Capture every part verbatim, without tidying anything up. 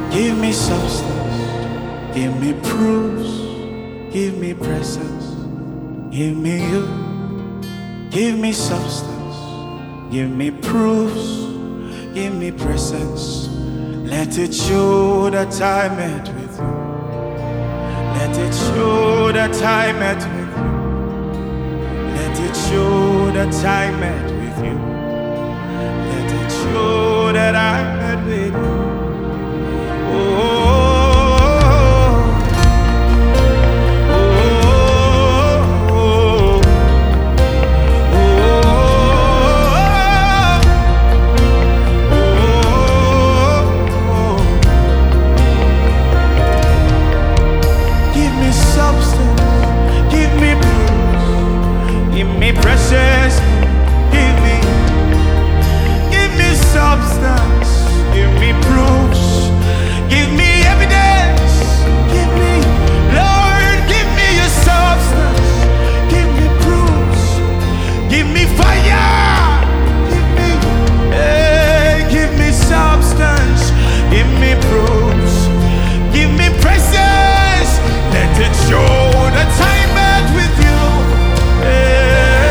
Give me substance, give me proofs, give me presence, give me you. Give me substance, give me proofs, give me presence. Let it show that I met with you. Let it show that I met with you. Let it show that I met with you. Let it show that I met with you. Oh. Precious, give me, give me substance, give me proofs, give me evidence, give me, Lord, give me your substance, give me proofs, give me fire, give me, hey, give me substance, give me proofs, give me presence, let it show that I met with you. Hey.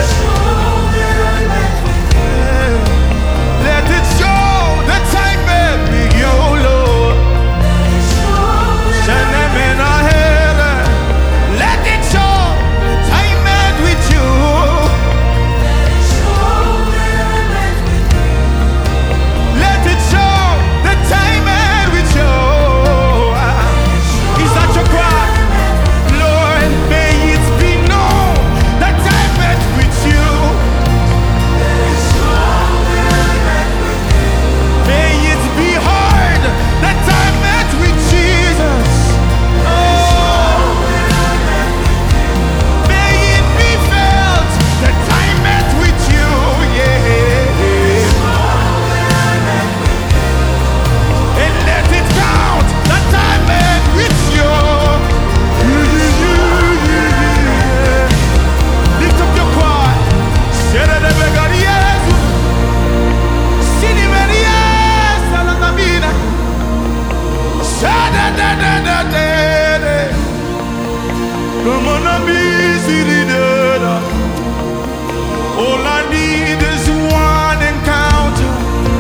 All I need is one encounter.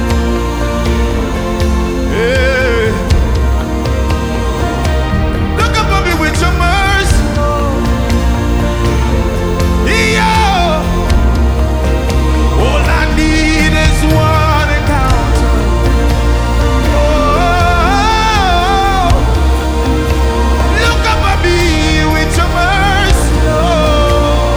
Hey. Look up on me with your mercy. Yeah. All I need is one encounter. Oh. Look up on me with your mercy. Oh.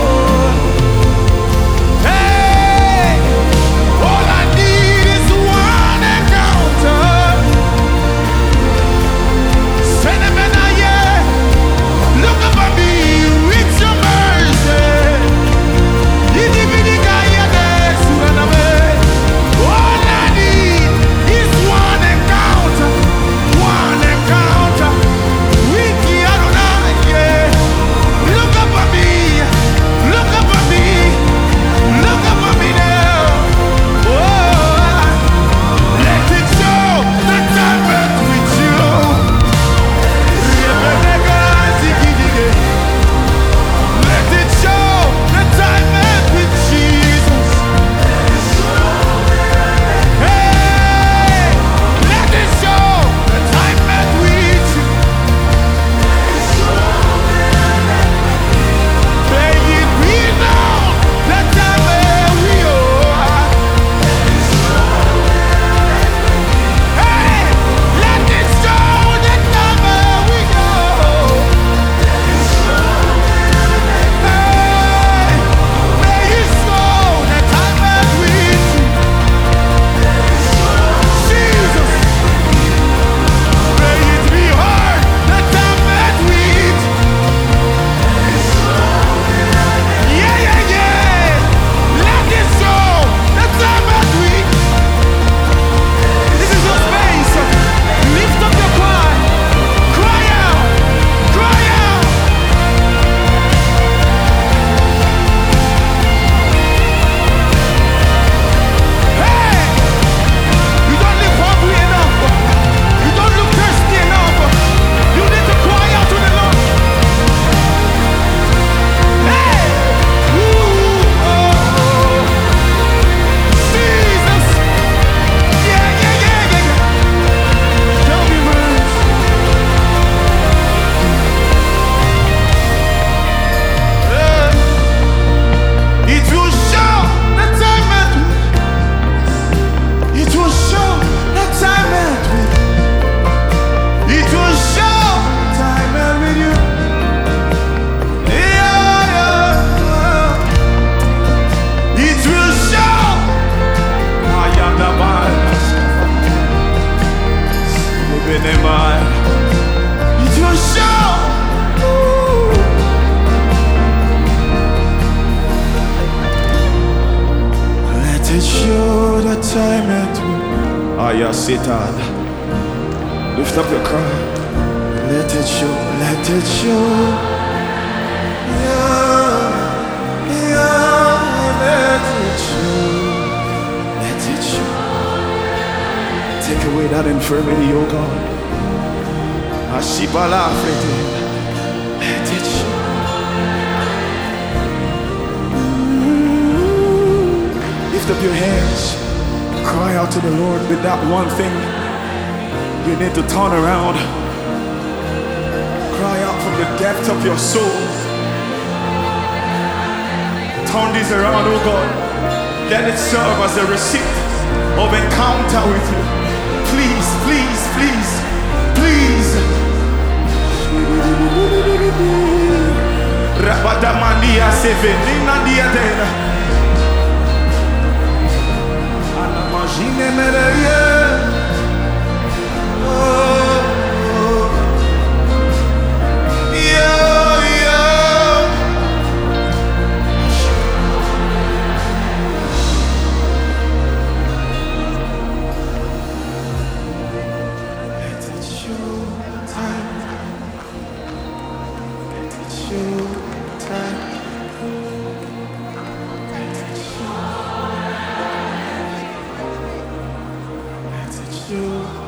Aya Satan. Lift up your cry. Let it show, let it show. Yeah, yeah, let it show. Let it show. Take away that infirmity, oh God. Ashibala Frete. Let it show. Lift up your hands. Cry out to the Lord with that one thing. You need to turn around. Cry out from the depth of your soul. Turn this around, oh God. Let it serve as a receipt of encounter with you. Please, please, please, please. Rabadamandia sevenina diadena. Anamagine mereye. You